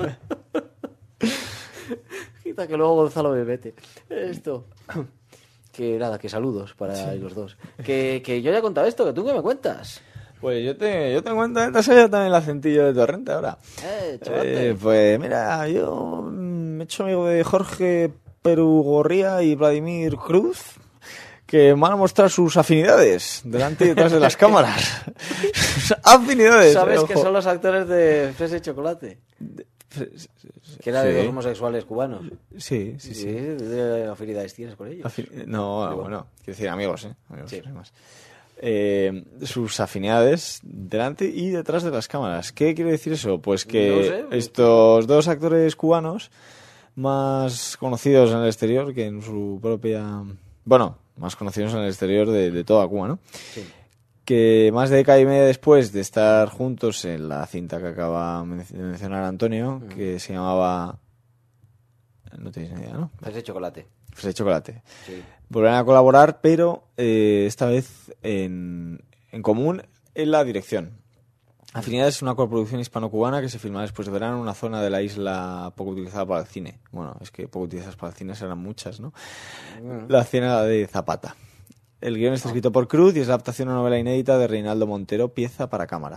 Quita que luego Gonzalo me mete. Esto. Que nada, que saludos para los dos. Que yo ya he contado esto, que tú qué me cuentas. Pues yo te cuento, te salido también el acentillo de Torrente ahora. Chavate. Pues mira, yo me he hecho amigo de Jorge Perugorría y Vladimir Cruz, que van a mostrar sus afinidades delante y detrás de las cámaras. Sus afinidades. ¿Sabes ojo. que son los actores de Fresa y Chocolate? Que era de Sí. dos homosexuales cubanos. Sí. ¿De afinidades tienes con ellos? No, Digo. bueno, quiero decir amigos, amigos, Sí. no hay más. Sus afinidades delante y detrás de las cámaras. ¿Qué quiere decir eso? Pues que No sé. estos dos actores cubanos más conocidos en el exterior que en su propia... Bueno, más conocidos en el exterior de toda Cuba, ¿no? Sí. Que más de década y media después de estar juntos en la cinta que acaba de mencionar Antonio, que se llamaba... No tenéis ni idea, ¿no? Fresa y Chocolate. Fresa y Chocolate. Sí. Volverán a colaborar, pero esta vez en común en la dirección. Afinidades es una coproducción hispano-cubana que se filma después de verano en una zona de la isla poco utilizada para el cine. Bueno, es que poco utilizadas para el cine serán muchas, ¿no? La Ciénaga de Zapata. El guión está escrito por Cruz y es la adaptación a una novela inédita de Reinaldo Montero, pieza para cámara.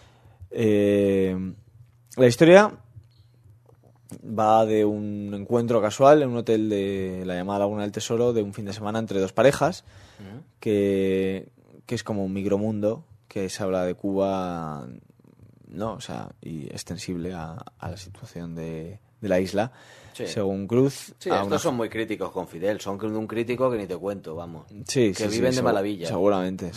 La historia va de un encuentro casual en un hotel de la llamada Laguna del Tesoro de un fin de semana entre dos parejas, que es como un micromundo que se habla de Cuba, ¿no? O sea, y extensible a la situación de la isla. Sí. Según Cruz... Sí, a estos una- son muy críticos con Fidel. Son de un crítico que ni te cuento, vamos. Sí, que sí, viven de sí, maravilla. Seguramente.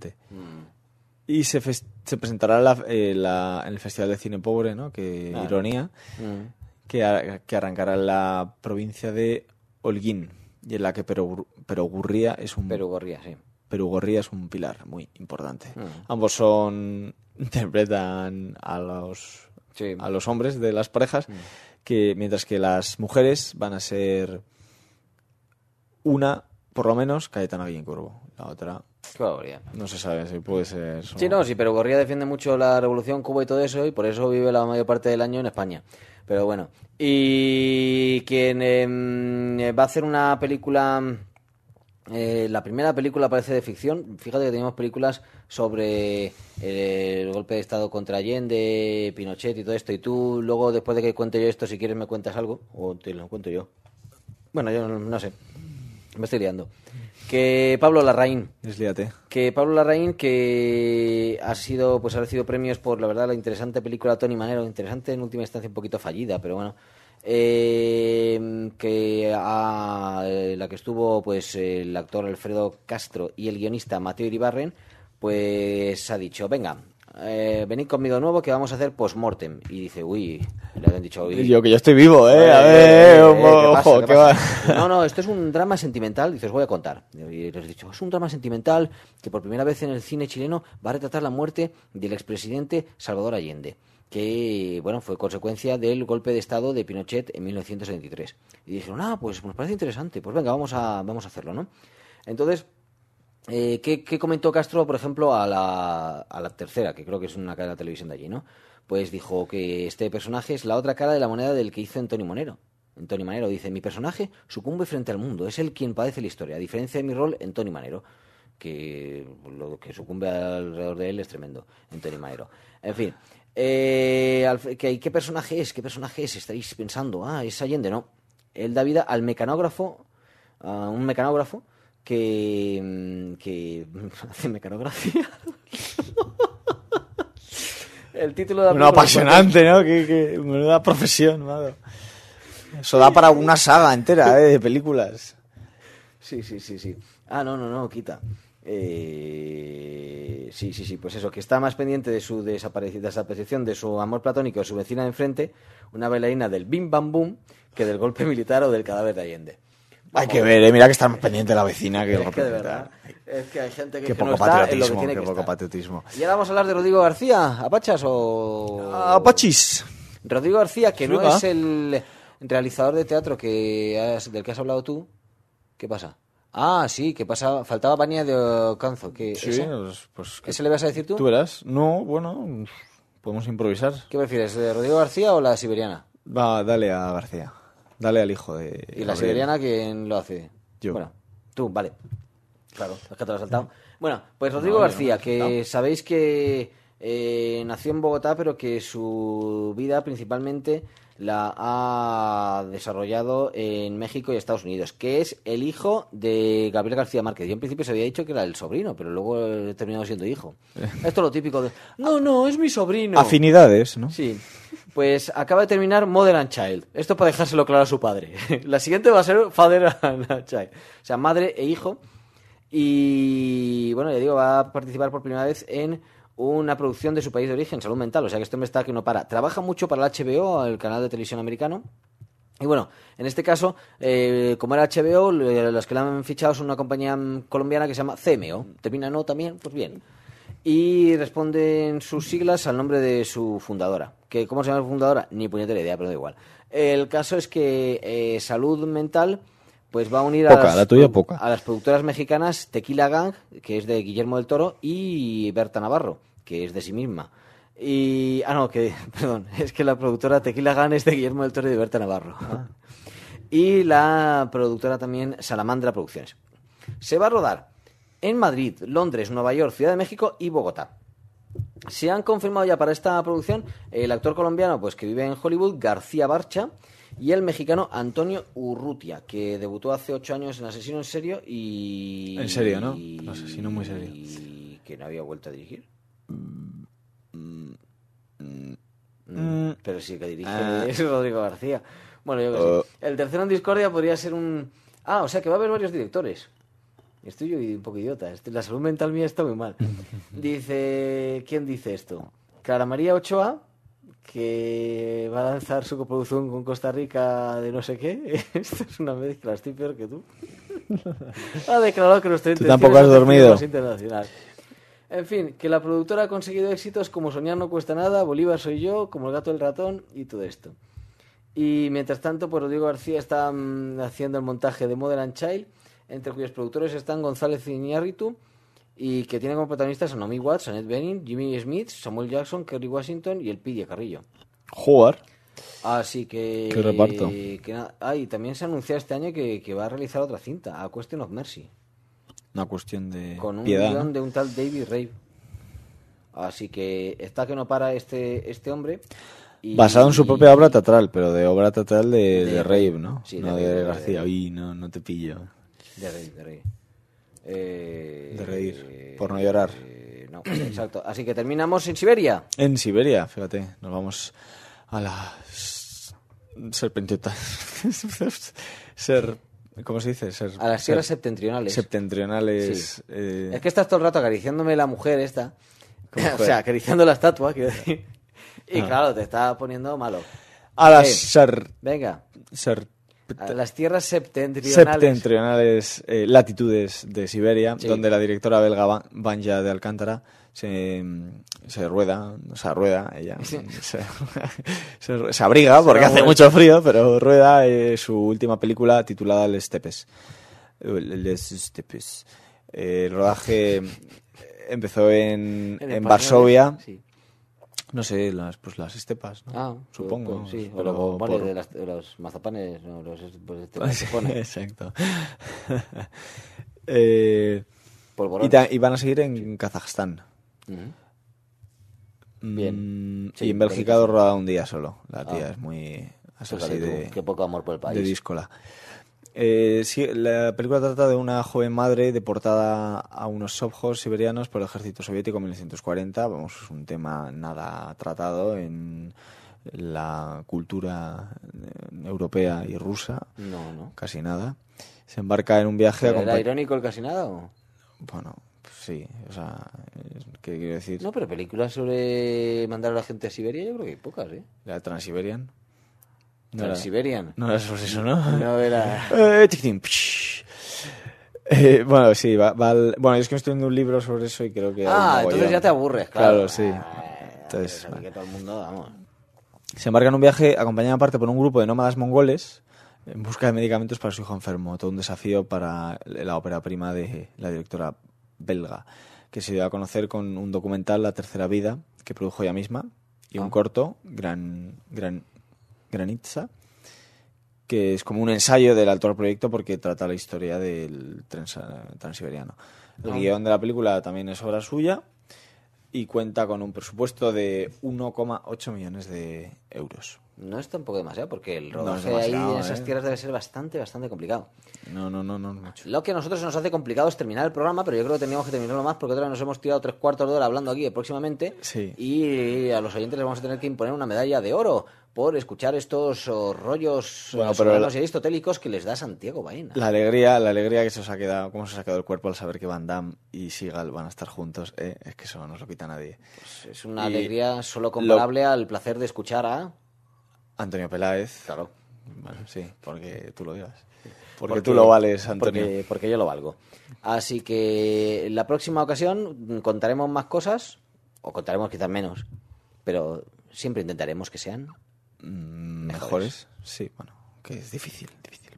Y se presentará en el Festival de Cine Pobre, ¿no? Que Claro. ironía, que arrancará en la provincia de Holguín, y en la que Perugorría es un Perugorría, sí. Perugorría es un pilar muy importante. Mm. Ambos interpretan a Sí. los hombres de las parejas, que mientras que las mujeres van a ser una, por lo menos, Cayetana Guillén-Curvo. La otra Qué barbaridad. no se sabe si puede ser... Sí, no, sí, pero Gorría defiende mucho la Revolución Cuba y todo eso, y por eso vive la mayor parte del año en España. Pero bueno. Y quien va a hacer una película... la primera película parece de ficción. Fíjate que tenemos películas sobre el golpe de Estado contra Allende, Pinochet y todo esto. Y tú, luego, después de que cuente yo esto, si quieres me cuentas algo, o te lo cuento yo. Bueno, yo no sé. Me estoy liando. Que Pablo Larraín. Deslíate. Que Pablo Larraín, que ha recibido premios por, la verdad, la interesante película Tony Manero, interesante en última instancia, un poquito fallida, pero bueno, la que estuvo pues el actor Alfredo Castro y el guionista Mateo Iribarren, pues ha dicho, venga, venid conmigo de nuevo que vamos a hacer postmortem. Y dice, uy, le habían dicho, uy, Yo que yo estoy vivo, a ver, ¿qué ojo, pasa? que va. No, esto es un drama sentimental, dices, voy a contar. Y les he dicho, es un drama sentimental que por primera vez en el cine chileno va a retratar la muerte del expresidente Salvador Allende, que bueno, fue consecuencia del golpe de Estado de Pinochet en 1973. Y dijeron, pues nos parece interesante, pues venga, vamos a hacerlo, ¿no? Entonces, ¿qué comentó Castro, por ejemplo, a la tercera, que creo que es una cadena de televisión de allí, ¿no? Pues dijo que este personaje es la otra cara de la moneda del que hizo Antonio Manero. Antonio Manero dice, mi personaje sucumbe frente al mundo, es él quien padece la historia, a diferencia de mi rol en Tony Manero, que lo que sucumbe alrededor de él es tremendo, en Tony Manero. En fin, ¿qué personaje es? ¿Qué personaje es? Estaréis pensando, es Allende, no. Él da vida al mecanógrafo, a un mecanógrafo que hace mecanografía. El título de la Bueno, película- apasionante, ¿no? Que menuda profesión, madre. Eso da para una saga entera, de películas. Sí. No, quita. Sí, pues eso, que está más pendiente de su desaparición, de su amor platónico, de su vecina de enfrente, una bailarina del Bim Bam Boom, que del golpe militar o del cadáver de Allende. Hay que ver, mira que está más pendiente la vecina que el Es que de representar. verdad, es que hay gente Qué que poco no está en lo que patriotismo, tiene qué que poco estar. patriotismo. Y ahora vamos a hablar de Rodrigo García, ¿Apachas o...? Apachis. Rodrigo García, que no Flipa. es el realizador de teatro del que has hablado tú. ¿Qué pasa? Sí, ¿qué pasa? Faltaba Pania de Ocanzo. ¿Qué, Sí, ese? pues... ¿Ese le vas a decir tú? ¿Tú verás? No, bueno, podemos improvisar. ¿Qué prefieres, de Rodrigo García o la siberiana? Va, dale a García. Dale al hijo de ¿Y la Gabriel. siberiana quién lo hace? Yo. Bueno, Tú, vale. Claro, es que te lo has saltado. Bueno, pues Rodrigo García, que sabéis que nació en Bogotá, pero que su vida principalmente la ha desarrollado en México y Estados Unidos, que es el hijo de Gabriel García Márquez. Yo en principio se había dicho que era el sobrino, pero luego he terminado siendo hijo. Esto es lo típico de... No, es mi sobrino. Afinidades, ¿no? Sí. Pues acaba de terminar Mother and Child. Esto para dejárselo claro a su padre. La siguiente va a ser Father and Child. O sea, madre e hijo. Y bueno, ya digo, va a participar por primera vez en una producción de su país de origen, Salud Mental. O sea que este hombre está que no para. Trabaja mucho para el HBO, el canal de televisión americano. Y bueno, en este caso, como era HBO, los que la han fichado son una compañía colombiana que se llama CMO. ¿Termina no también? Pues bien. Y responden sus siglas al nombre de su fundadora. ¿Que ¿Cómo se llama la fundadora? Ni puñetera idea, pero da igual. El caso es que Salud Mental pues va a unir a las productoras mexicanas Tequila Gang, que es de Guillermo del Toro, y Berta Navarro, que es de sí misma. Y perdón, es que la productora Tequila Gang es de Guillermo del Toro y de Berta Navarro. Y la productora también Salamandra Producciones. Se va a rodar en Madrid, Londres, Nueva York, Ciudad de México y Bogotá. Se han confirmado ya para esta producción el actor colombiano pues que vive en Hollywood, García Barcha, y el mexicano Antonio Urrutia, que debutó hace 8 años en Asesino en Serio y... En serio, ¿no? Asesino muy serio. Y que no había vuelto a dirigir. Pero sí que dirige es Rodrigo García. Bueno, yo que sí. El tercero en discordia podría ser un... o sea que va a haber varios directores. Estoy yo un poco idiota. La salud mental mía está muy mal. Dice... ¿Quién dice esto? Clara María Ochoa, que va a lanzar su coproducción con Costa Rica de no sé qué. Esto es una mezcla, estoy peor que tú. Ha declarado que nuestra intención tampoco has dormido. Es internacional. En fin, que la productora ha conseguido éxitos como Soñar no cuesta nada, Bolívar soy yo, como El gato del ratón y todo esto. Y mientras tanto, pues Rodrigo García está haciendo el montaje de Mother and Child, entre cuyos productores están González Iñárritu, y que tiene como protagonistas a Naomi Watts, Annette Bening, Jimmy Smith, Samuel Jackson, Kerry Washington y el Pille Carrillo. Jugar. Así que... Qué reparto. Y también se anunció este año que va a realizar otra cinta, A Question of Mercy. Una cuestión de con un piedad, guión ¿no? de un tal David Rave. Así que está que no para este hombre. Basado en su propia obra teatral, pero de obra teatral de Rave, ¿no? Sí, no de García. No te pillo. De Rave. De reír, por no llorar. No, exacto. Así que terminamos en Siberia. En Siberia, fíjate, nos vamos a las serpentiotas. ¿Cómo se dice? A las tierras septentrionales. Septentrionales. Sí. Es que estás todo el rato acariciándome la mujer esta. O sea, acariciando la estatua, quiero decir. Y claro, te está poniendo malo. A las Venga. A las tierras septentrionales latitudes de Siberia, sí, donde la directora belga Vanja de Alcántara se rueda ella, sí, se abriga porque hace mucho frío, pero rueda su última película titulada Les Stepes. El rodaje empezó en Varsovia. Sí. No sé, las estepas, ¿no? Supongo. Pues sí, pero de los mazapanes, no, Exacto. Y van a seguir en Kazajstán. Bien. Sí, y en Bélgica ha rodado un día solo. La tía es muy... así qué poco amor por el país. De díscola. Sí, la película trata de una joven madre deportada a unos sovjos siberianos por el ejército soviético en 1940. Vamos, es un tema nada tratado en la cultura europea y rusa. No. Casi nada. Se embarca en un viaje... ¿Era irónico el casi nada o...? Bueno, sí, o sea, ¿qué quiero decir? No, pero películas sobre mandar a la gente a Siberia yo creo que hay pocas, ¿eh? ¿La Transiberian? Transiberian. No era sobre eso, ¿no? No era... bueno, sí, bueno, es que me estoy leyendo un libro sobre eso y creo que... entonces ya te aburres, claro. Claro, sí. Entonces, que todo el mundo, vamos. Se embarca en un viaje acompañada aparte por un grupo de nómadas mongoles en busca de medicamentos para su hijo enfermo. Todo un desafío para la ópera prima de la directora belga, que se dio a conocer con un documental, La tercera vida, que produjo ella misma, y un corto, Granitza, que es como un ensayo del actual proyecto porque trata la historia del tren transiberiano. El guión de la película también es obra suya y cuenta con un presupuesto de 1,8 millones de euros. No es tampoco demasiado, porque el No es rodaje demasiado, ahí en esas tierras debe ser bastante complicado. No mucho. Lo que a nosotros se nos hace complicado es terminar el programa, pero yo creo que teníamos que terminarlo más porque otra vez nos hemos tirado 3/4 de hora hablando aquí próximamente. Sí. Y a los oyentes les vamos a tener que imponer una medalla de oro por escuchar estos rollos sobranos y aristotélicos que les da Santiago Baena. La alegría que se os ha quedado, cómo se os ha quedado el cuerpo al saber que Van Damme y Seagal van a estar juntos, es que eso no os lo quita nadie. Pues es una alegría solo comparable al placer de escuchar a... Antonio Peláez. Claro. Bueno, sí, porque tú lo digas. Porque tú lo vales, Antonio. Porque yo lo valgo. Así que en la próxima ocasión contaremos más cosas, o contaremos quizás menos, pero siempre intentaremos que sean mejores. Sí, bueno, que es difícil.